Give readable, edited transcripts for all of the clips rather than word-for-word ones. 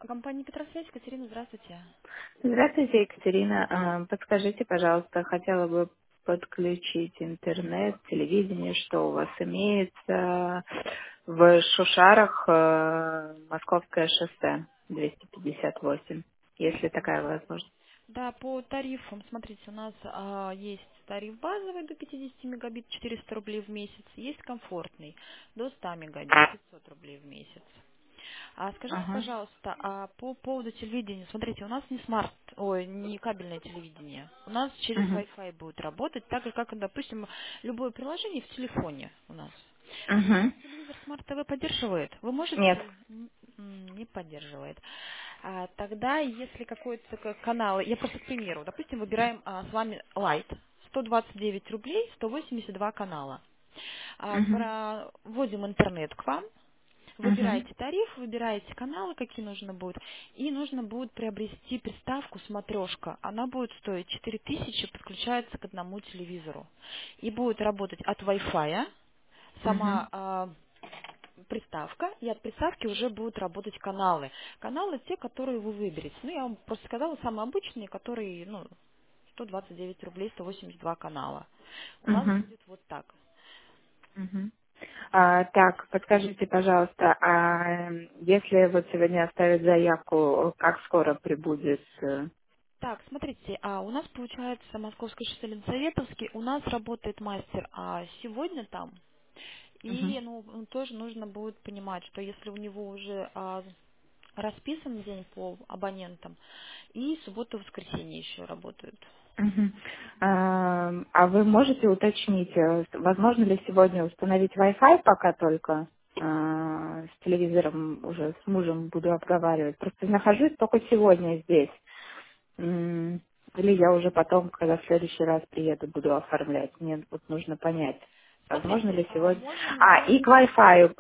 Компания Петросвязь, Катерина, здравствуйте. Здравствуйте, Екатерина. Подскажите, пожалуйста, хотела бы подключить интернет, телевидение, что у вас имеется в Шушарах, Московское шоссе 258, если такая возможность. Да, по тарифам, смотрите, у нас есть тариф базовый до 50 мегабит, 400 рублей в месяц, есть комфортный до 100 мегабит, 500 рублей в месяц. Скажите, Ага. пожалуйста, по поводу телевидения, смотрите, у нас не не кабельное телевидение, у нас через Угу. Wi-Fi будет работать, так же, как, допустим, любое приложение в телефоне у нас. Угу. Телевизор Smart TV поддерживает? Вы Нет. можете? Не поддерживает. Тогда, если какой-то канал, я просто к примеру, допустим, выбираем с вами Light, 129 рублей, 182 канала. Угу. Вводим интернет к вам, Угу. выбираете тариф, выбираете каналы, какие нужно будет, и нужно будет приобрести приставку смотрешка. Она будет стоить 4000, подключается к одному телевизору. И будет работать от Wi-Fi, Угу. сама приставка, и от приставки уже будут работать каналы. Каналы те, которые вы выберете. Ну, я вам просто сказала, самые обычные, которые, 129 рублей, 182 канала. У нас Угу. будет вот так. Угу. Так, подскажите, пожалуйста, если вот сегодня оставить заявку, как скоро прибудет? Так, смотрите, у нас получается Московский шоссе Ленсоветовский, у нас работает мастер, сегодня там, Мгм. и он тоже нужно будет понимать, что если у него уже расписан день по абонентам, и суббота-воскресенье еще работают. Мгм. А вы можете уточнить, возможно ли сегодня установить Wi-Fi пока только? С телевизором уже с мужем буду обговаривать. Просто нахожусь только сегодня здесь. Или я уже потом, когда в следующий раз приеду, буду оформлять. Мне вот нужно понять, возможно Смотрите, ли сегодня. можем сделать И к Wi-Fi,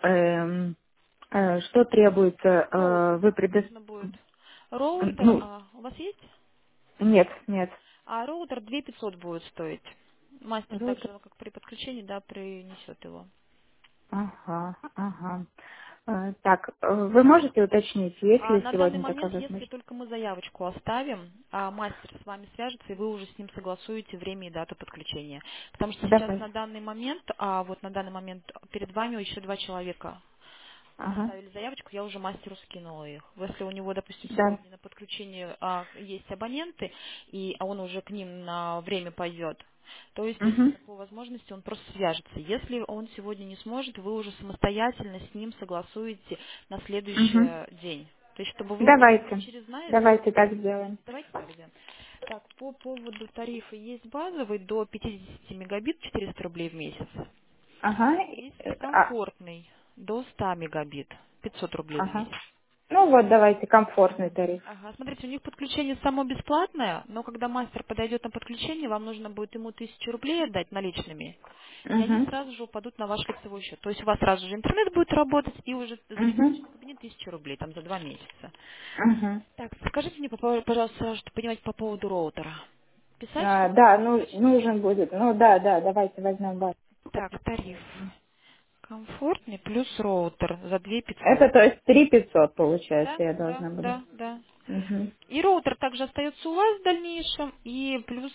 что требуется, роутер. вы Нужно будет роутер. Ну, У вас есть? нет, нет. Роутер 2500 будет стоить. Мастер Роутер. также, как при подключении, да, принесет его. Ага, ага. Так, вы можете уточнить, есть ли На данный сегодня такая момент, если возможность? только мы заявочку оставим, мастер с вами свяжется, и вы уже с ним согласуете время и дату подключения. Потому что сейчас Давай. на данный момент, вот на данный момент перед вами еще два человека Ага, оставили заявочку, я уже мастеру скинула их. Если у него, допустим, да. сегодня на подключение есть абоненты, и он уже к ним на время пойдет, то, Угу, естественно, по возможности он просто свяжется. Если он сегодня не сможет, вы уже самостоятельно с ним согласуете на угу. следующий день. То есть, чтобы вы были не Давайте. через Давайте так через месяц. сделаем. Давайте так сделаем. Так, по поводу тарифа есть базовый до 50 мегабит 400 рублей в месяц. Ага, Есть а, комфортный до 100 мегабит, 500 рублей в ага. месяц. Ну вот, давайте комфортный тариф. Ага, смотрите, у них подключение само бесплатное, но когда мастер подойдет на подключение, вам нужно будет ему 1000 рублей отдать наличными, и они Угу, сразу же упадут на ваш лицевой счет. То есть у вас сразу же интернет будет работать, и уже за весь угу, личный кабинет 1000 рублей, там за 2 месяца. угу. Так, скажите мне, пожалуйста, что понимать по поводу роутера. Писать, чтобы Да, ну, уточнить? нужен будет. Ну да, да, давайте возьмем вас. Так, тариф. Комфортный плюс роутер за 2500. Это то есть 3500 получается, Да, я да, должна буду. да, да. Угу. И роутер также остается у вас в дальнейшем, и плюс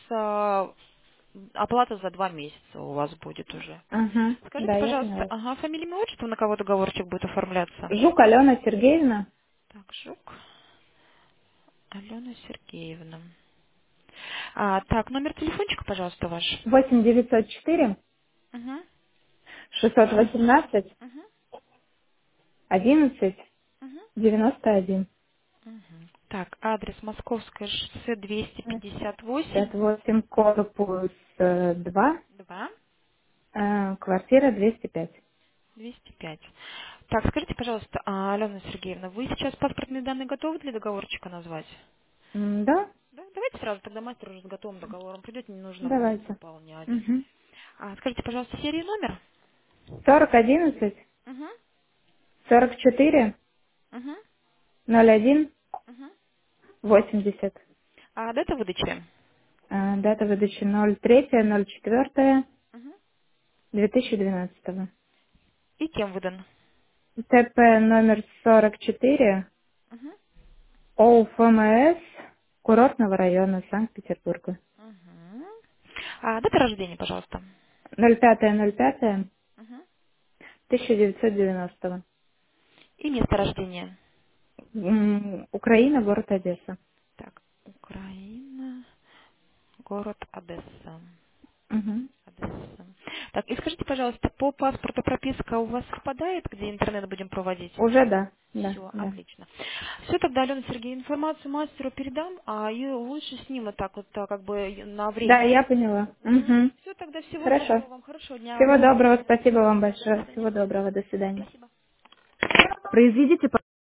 оплата за 2 месяца у вас будет уже. Угу. Скажите, Да, я пожалуйста, поняла. фамилия, имя, отчество, на кого договорчик будет оформляться? Жук Алена Сергеевна, Так, Жук Алена Сергеевна. Так, номер телефончика, пожалуйста, ваш. 8904 Угу, 618 угу, 11 угу, 91. угу. Так, адрес Московское шоссе 258, 58 корпус 2, 2, квартира 205. 205. Так, скажите, пожалуйста, Алена Сергеевна, вы сейчас паспортные данные готовы для договорчика назвать? Да, Да, давайте сразу, тогда мастер уже с готовым договором придет, не нужно будет давайте. заполнять. Угу. Скажите, пожалуйста, серию номер? 4011 Угу, 44 угу, 01 угу. 80. Дата выдачи? Дата выдачи 03.04. Угу. 2012. И кем выдан? ТП номер 44, Угу. ОФМС курортного района Санкт-Петербурга. Угу. Дата рождения, пожалуйста. 05.05.1990. Угу. И место рождения. Украина, город Одесса. Так, Украина, город Одесса. Мгм. Одесса. Так, и скажите, пожалуйста, по паспорту прописка у вас совпадает, где интернет будем проводить? Уже да, да, Все, да. отлично. Все, тогда, Алена Сергеевна, информацию мастеру передам, и лучше с ним вот так вот, как бы на Да, время. я поняла. Угу. Все, тогда всего Хорошо. доброго вам, хорошего дня. Всего доброго, спасибо вам До большое. свидания. Всего доброго, до свидания. Спасибо. Произведите